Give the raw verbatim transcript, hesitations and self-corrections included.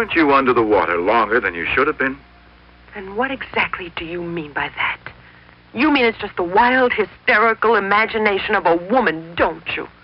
Weren't you under the water longer than you should have been? And what exactly do you mean by that? You mean it's just the wild, hysterical imagination of a woman, don't you?